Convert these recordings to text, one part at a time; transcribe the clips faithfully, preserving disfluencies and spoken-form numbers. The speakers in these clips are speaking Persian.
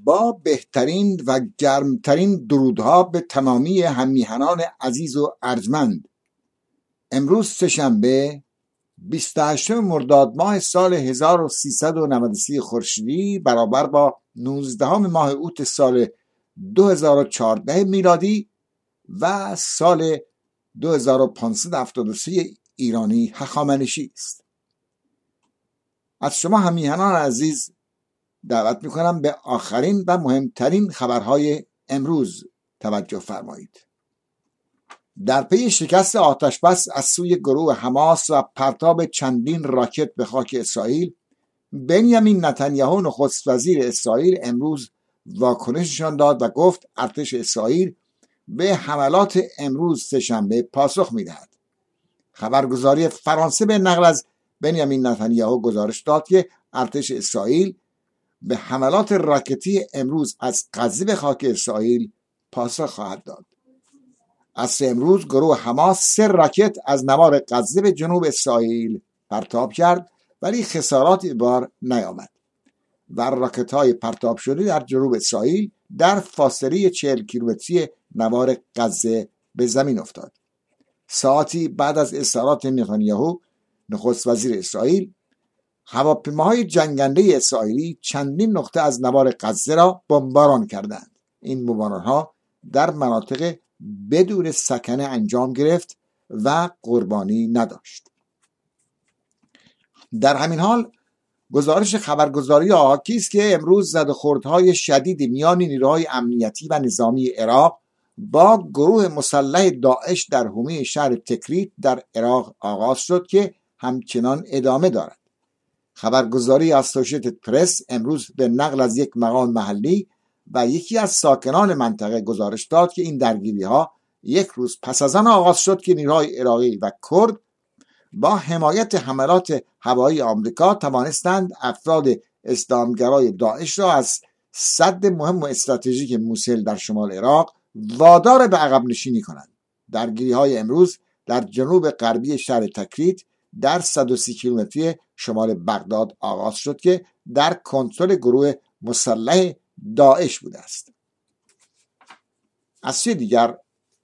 با بهترین و گرمترین درودها به تمامی هممیهنان عزیز و ارجمند. امروز سه‌شنبه بیست و هشتم مرداد ماه سال هزار و سیصد و نود و سه خورشیدی برابر با نوزدهم ماه اوت سال دو هزار و چهارده میلادی و سال دو هزار و پانصد و هفتاد و سه ایرانی هخامنشی است. از شما هممیهنان عزیز دعوت میکنم به آخرین و مهمترین خبرهای امروز توجه فرمایید. در پی شکست آتشبس از سوی گروه حماس و پرتاب چندین راکت به خاک اسرائیل، بنیامین نتانیاهو نخست وزیر اسرائیل امروز واکنششان داد و گفت ارتش اسرائیل به حملات امروز سه‌شنبه پاسخ میدهد. خبرگزاری فرانسه به نقل از بنیامین نتانیاهو گزارش داد که ارتش اسرائیل به حملات راکتی امروز از غزه به خاک اسرائیل پاسخ خواهد داد. عصر امروز گروه حماس سه راکت از نوار غزه به جنوب اسرائیل پرتاب کرد ولی خساراتی بار نیامد و راکت های پرتاب شده در جنوب اسرائیل در فاصله چهل کیلومتری نوار غزه به زمین افتاد. ساعتی بعد از اظهارات نتانیاهو نخست وزیر اسرائیل، هواپیماهای جنگنده اسرائیلی چندین نقطه از نوار غزه را بمباران کردند. این بمباران‌ها در مناطق بدون سکنه انجام گرفت و قربانی نداشت. در همین حال گزارش خبرگزاری آکی است که امروز زدوخوردهای شدید میان نیروهای امنیتی و نظامی عراق با گروه مسلح داعش در حومه شهر تکریت در عراق آغاز شد که همچنان ادامه دارد. خبرگزاری اسوشییتد پرس امروز به نقل از یک مقام محلی و یکی از ساکنان منطقه گزارش داد که این درگیری‌ها یک روز پس از آن آغاز شد که نیروهای عراقی و کرد با حمایت حملات هوایی آمریکا توانستند افراد اسلامگرای داعش را از سد مهم و استراتژیک موصل در شمال عراق وادار به عقب نشینی کنند. درگیری‌های امروز در جنوب غربی شهر تکریت در صد و سی کیلومتری شمال بغداد آغاز شد که در کنترل گروه مسلح داعش بوده است. از سوی دیگر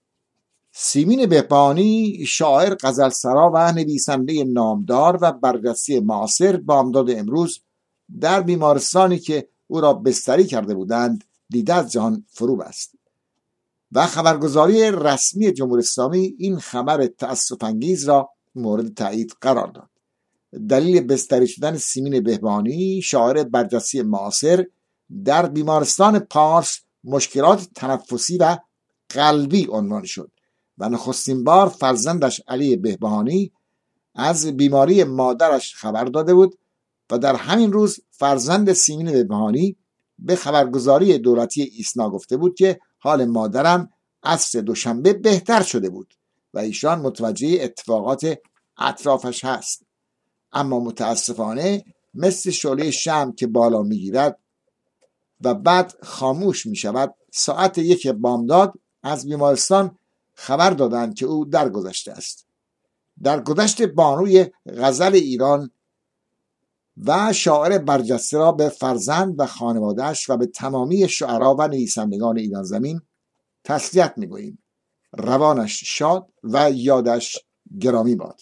سیمین بهبهانی، شاعر غزلسرا و نویسنده نامدار و برجسته معاصر، بامداد امروز در بیمارستانی که او را بستری کرده بودند دیده از جهان فرو بست و خبرگزاری رسمی جمهوری اسلامی این خبر تأسف انگیز را مورد تایید قرار داد. دلیل بستری شدن سیمین بهبهانی، شاعر برجسته معاصر، در بیمارستان پارس مشکلات تنفسی و قلبی عنوان شد و نخستین بار فرزندش علی بهبهانی از بیماری مادرش خبر داده بود و در همین روز فرزند سیمین بهبهانی به خبرگزاری دولتی ایسنا گفته بود که حال مادرم عصر دوشنبه بهتر شده بود و ایشان متوجه اتفاقات اطرافش هست. اما متاسفانه مثل شعله شمع که بالا میگیرد و بعد خاموش می شود، ساعت یک بامداد از بیمارستان خبر دادند که او درگذشته است. درگذشت بانوی غزل ایران و شاعر برجسته را به فرزند و خانواده‌اش و به تمامی شعرا و نویسندگان ایران زمین تسلیت می‌گوییم. روانش شاد و یادش گرامی باد.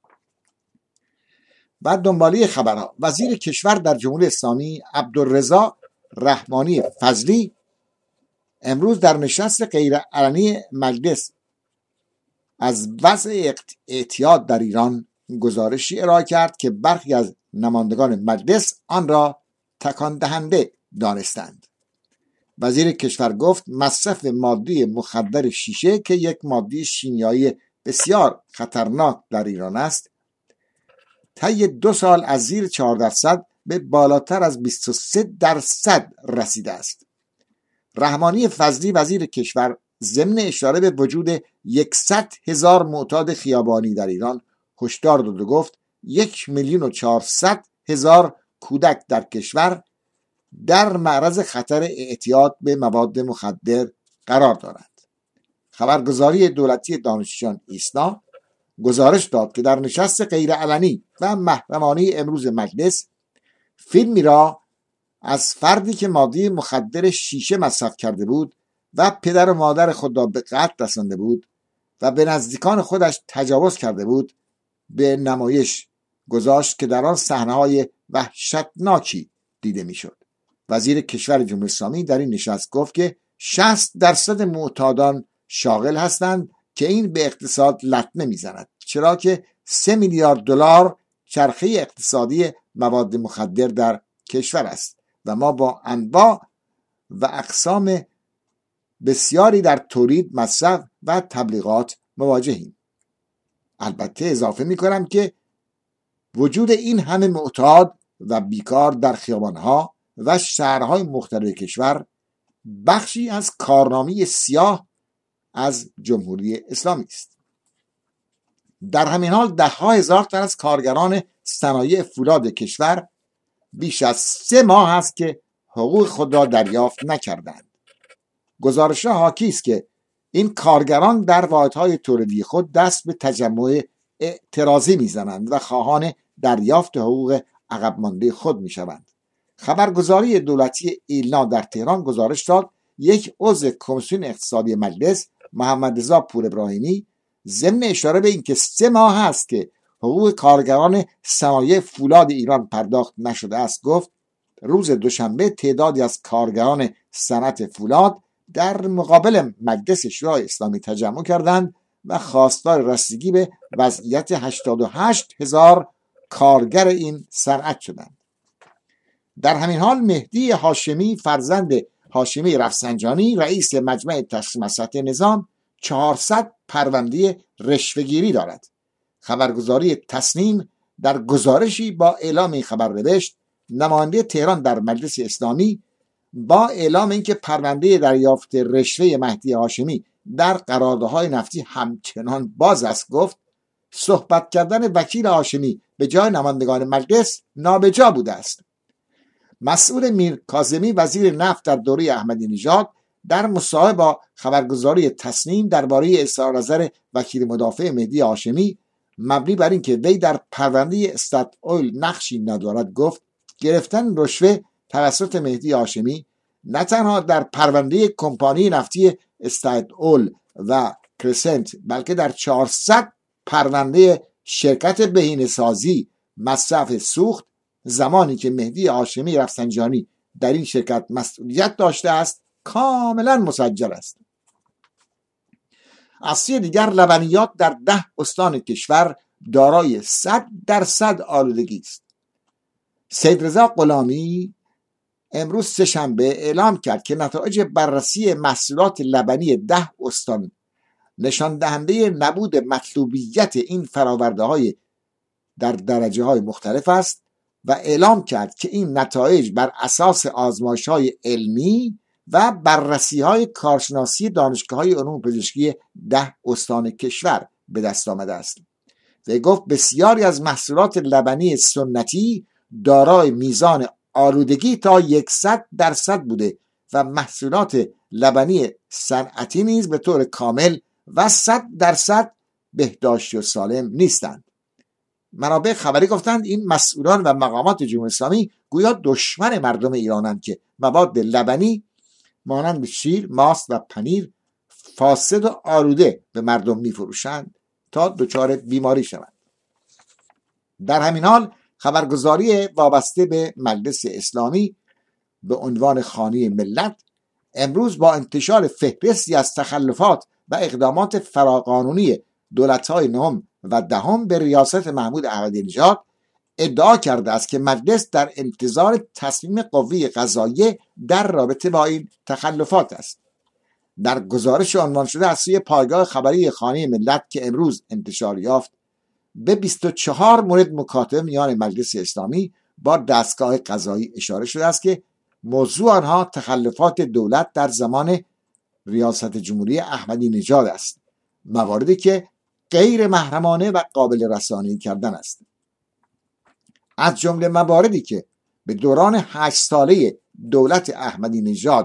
و دنباله خبرها، وزیر کشور در جمهوری اسلامی عبدالرضا رحمانی فضلی امروز در نشست غیرعلنی مجلس از وضع اعتیاد در ایران گزارشی ارائه کرد که برخی از نمایندگان مجلس آن را تکان دهنده دانستند. وزیر کشور گفت مصرف ماده مخدر شیشه که یک ماده شیمیایی بسیار خطرناک در ایران است، طی دو سال از زیر چهار درصد به بالاتر از بیست و سه درصد رسیده است. رحمانی فضلی وزیر کشور ضمن اشاره به وجود صد هزار معتاد خیابانی در ایران هشدار داد و گفت یک میلیون و چهارصد هزار کودک در کشور در معرض خطر اعتیاد به مواد مخدر قرار دارند. خبرگزاری دولتی دانشجویان ایسنا گزارش داد که در نشست غیرعلنی و محرمانه امروز مجلس فیلمی را از فردی که ماده مخدر شیشه مصرف کرده بود و پدر و مادر خود را به قتل رسانده بود و به نزدیکان خودش تجاوز کرده بود به نمایش گذاشت که در آن صحنه‌های وحشتناکی دیده میشد. وزیر کشور جمهوری اسلامی در این نشست گفت که شصت درصد معتادان شاغل هستند که این به اقتصاد لطمه میزند، چرا که سه میلیارد دلار چرخه اقتصادی مواد مخدر در کشور است و ما با انواع و اقسام بسیاری در تولید، مصرف و تبلیغات مواجهیم. البته اضافه می کنم که وجود این همه معتاد و بیکار در خیابانها و شهرهای مختلف کشور بخشی از کارنامه سیاه از جمهوری اسلامی است. در همین حال ده ها هزار تن از کارگران صنایع فولاد کشور بیش از سه ماه است که حقوق خود را دریافت نکردند. گزارش حاکی است که این کارگران در واحدهای تولیدی خود دست به تجمع اعتراضی میزنند و خواهان دریافت حقوق عقب مانده خود میشوند. خبرگزاری دولتی ایلنا در تهران گزارش داد یک عضو کمیسیون اقتصادی مجلس، محمد رضا پور ابراهیمی، ضمن اشاره به اینکه سه ماه است که حقوق کارگران صنایع فولاد ایران پرداخت نشده است، گفت روز دوشنبه تعدادی از کارگران صنعت فولاد در مقابل مجلس شورای اسلامی تجمع کردند و خواستار رسیدگی به وضعیت هشتاد و هشت هزار کارگر این صنعت شدند. در همین حال مهدی هاشمی فرزند هاشمی رفسنجانی رئیس مجمع تشخیص مصلحت نظام چهارصد پرونده رشوه‌گیری دارد. خبرگزاری تصنیم در گزارشی با اعلام این خبر نوشت نماینده تهران در مجلس اسلامی با اعلام اینکه پرونده دریافت رشوه مهدی هاشمی در قراردادهای نفتی همچنان باز است، گفت صحبت کردن وکیل هاشمی به جای نمایندگان مجلس نابجا بوده است. مسئول میر کاظمی وزیر نفت در دوره احمدی نژاد در مصاحبه با خبرگزاری تصنیم درباره اظهار نظر وکیل مدافع مهدی هاشمی مبنی بر اینکه وی در پرونده استاتویل نقشی ندارد گفت گرفتن رشوه توسط مهدی هاشمی نه تنها در پرونده کمپانی نفتی استاتویل و کرسنت بلکه در چهارصد پرونده شرکت بهینه‌سازی مصرف سوخت زمانی که مهدی هاشمی رفسنجانی در این شرکت مسئولیت داشته است کاملا مسجل است. از سوی دیگر لبنیات در ده استان کشور دارای صد درصد آلودگی است. سید رضا غلامی امروز سه‌شنبه اعلام کرد که نتایج بررسی محصولات لبنی ده استان نشان دهنده نبود مطلوبیت این فراورده های در درجه های مختلف است و اعلام کرد که این نتایج بر اساس آزمایش های علمی و بررسی های کارشناسی دانشگاه های علوم پزشکی ده استان کشور به دست آمده است. و گفت بسیاری از محصولات لبنی سنتی دارای میزان آلودگی تا صد درصد بوده و محصولات لبنی صنعتی نیز به طور کامل و صد درصد بهداشتی و سالم نیستند. منابع خبری گفتند این مسئولان و مقامات جمهوری اسلامی گویا دشمن مردم ایرانند که مواد لبنی مانند شیر، ماست و پنیر فاسد و آلوده به مردم میفروشند تا دچار بیماری شوند. در همین حال خبرگزاری وابسته به مجلس اسلامی به عنوان خانه ملت امروز با انتشار فهرستی از تخلفات و اقدامات فراقانونی دولت‌های نهم و دهم به ریاست محمود احمدی نژاد ادعا کرده است که مجلس در انتظار تصمیم قوه قضاییه در رابطه با این تخلفات است. در گزارش عنوان شده از سوی پایگاه خبری خانه ملت که امروز انتشار یافت به بیست و چهار مورد مکاتبه میان مجلس اسلامی با دستگاه قضایی اشاره شده است که موضوع آنها تخلفات دولت در زمان ریاست جمهوری احمدی نژاد است، مواردی که غیر محرمانه و قابل رسانه‌ای کردن است. از جمله مواردی که به دوران هشت ساله دولت احمدی نژاد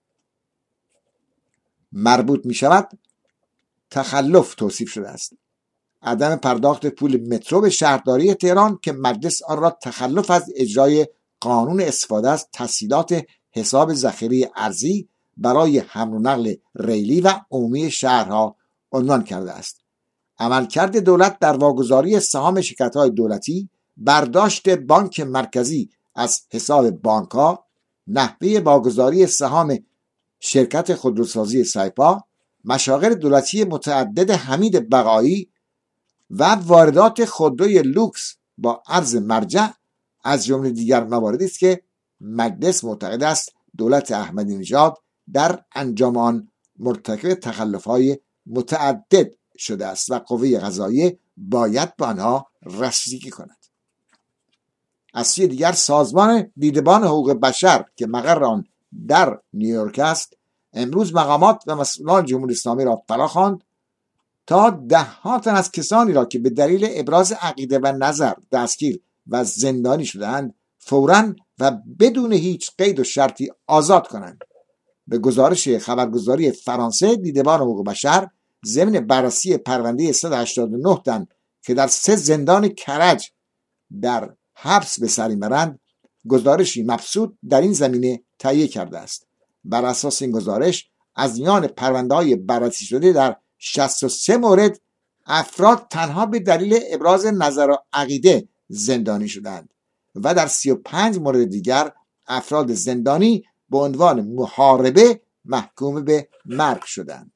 مربوط می شود تخلف توصیف شده است. عدم پرداخت پول مترو به شهرداری تهران که مجلس آن را تخلف از اجرای قانون استفاده از تسهیلات حساب ذخیره ارزی برای حمل و نقل ریلی و عمومی شهرها عنوان کرده است. عملکرد دولت در واگذاری سهام شرکت‌های دولتی، برداشت بانک مرکزی از حساب بانک‌ها، نحوه واگذاری سهام شرکت خودروسازی سایپا، مشاغل دولتی متعدد حمید بقایی و واردات خودروی لوکس با ارز مرجع از جمله دیگر مواردی است که مجلس معتقد است دولت احمدی نژاد در انجام آن مرتکب تخلف‌های متعدد شده است و قوه قضاییه باید به آنها رسیدگی کند. از سوی دیگر سازمان دیدبان حقوق بشر که مقر آن در نیویورک است امروز مقامات و مسئولان جمهوری اسلامی را فراخواند تا ده ها تن از کسانی را که به دلیل ابراز عقیده و نظر دستگیر و زندانی شدهاند فوراً و بدون هیچ قید و شرطی آزاد کنند. به گزارش خبرگزاری فرانسه، دیدبان حقوق بشر ضمن بررسی پرونده صد و هشتاد و نه تن که در سه زندان کرج در حبس به سر میبرند گزارشی مبسوط در این زمینه تهیه کرده است. بر اساس این گزارش از میان پرونده‌های بررسی شده در شصت و سه مورد افراد تنها به دلیل ابراز نظر و عقیده زندانی شدند و در سی و پنج مورد دیگر افراد زندانی به عنوان محاربه محکوم به مرگ شدند.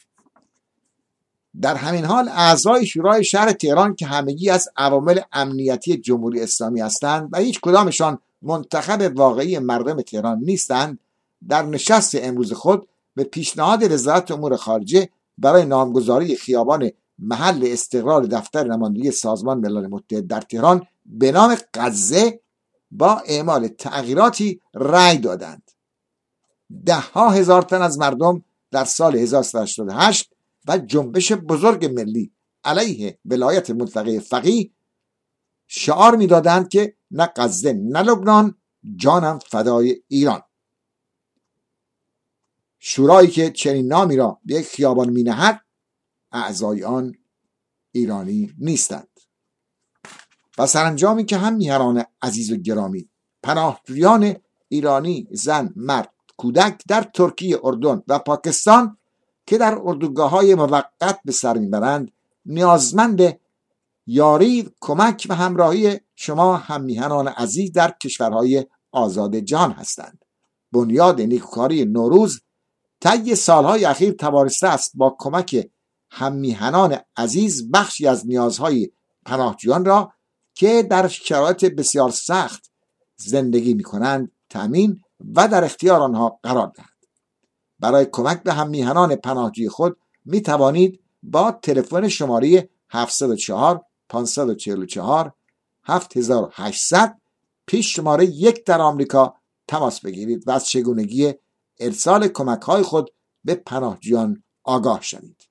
در همین حال اعضای شورای شهر تهران که همگی از عوامل امنیتی جمهوری اسلامی هستند و هیچ کدامشان منتخب واقعی مردم تهران نیستند، در نشست امروز خود به پیشنهاد وزارت امور خارجه برای نامگذاری خیابان محل استقرار دفتر نمایندگی سازمان ملل متحد در تهران به نام غزه با اعمال تغییراتی رأی دادند. ده ها هزار تن از مردم در سال هزار و سیصد و هشتاد و هشت و جنبش بزرگ ملی علیه ولایت مطلقه فقیه شعار میدادند که نه غزه نه لبنان، جانم فدای ایران. شورایی که چنین نامی را به یک خیابان می نهد اعضای آن ایرانی نیستند. و سرانجامی که هم میهنان عزیز و گرامی، پناهجویان ایرانی زن، مرد، کودک در ترکیه، اردن و پاکستان که در اردوگاه‌های موقت به سر میبرند نیازمند یاری، کمک و همراهی شما هم میهنان عزیز در کشورهای آزاد جهان هستند. بنیاد نیکوکاری نوروز طی سالهای اخیر توانسته است با کمک هم میهنان عزیز بخشی از نیازهای پناهجویان را که در شرایط بسیار سخت زندگی می‌کنند تأمین و در اختیار آنها قرار دهد. برای کمک به هم میهنان پناهجوی خود می توانید با تلفن شماره هفت صفر چهار پانصد و چهل و چهار هفت هزار و هشتصد پیش شماره یک در آمریکا تماس بگیرید و از چگونگی ارسال کمک های خود به پناهجویان آگاه شوید.